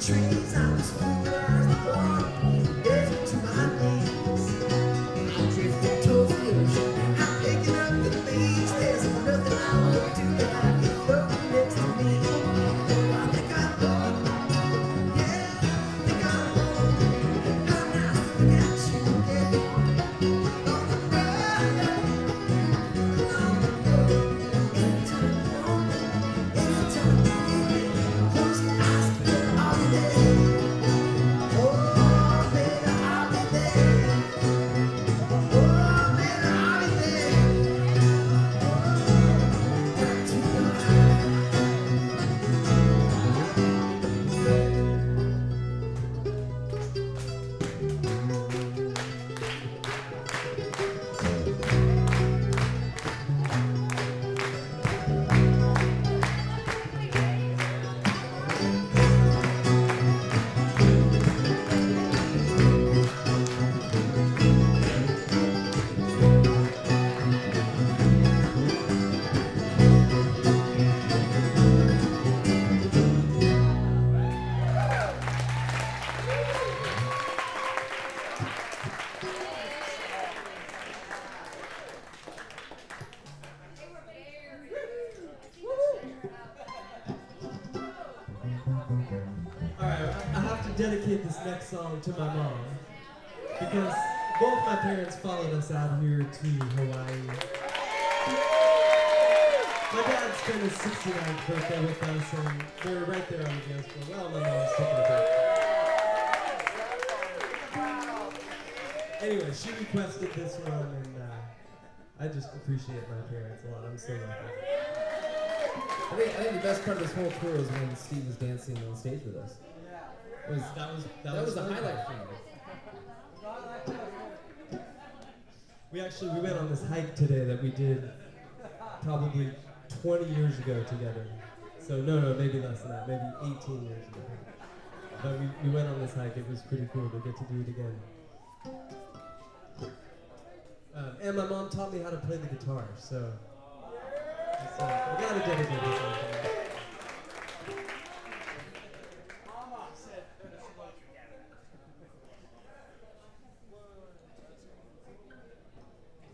Dedicate this next song to my mom because both my parents followed us out here to Hawaii. My dad spent his 69th birthday with us and they were right there on the dance floor. Well, my mom's taking a break. Anyway, she requested this one and I just appreciate my parents a lot. I'm so lucky. I think the best part of this whole tour is when Steve was dancing on stage with us. That was a highlight for me. We went on this hike today that we did probably 20 years ago together. So no, maybe less than that, maybe 18 years ago. But we went on this hike. It was pretty cool to get to do it again. And my mom taught me how to play the guitar, so we gotta dedicate this song to her.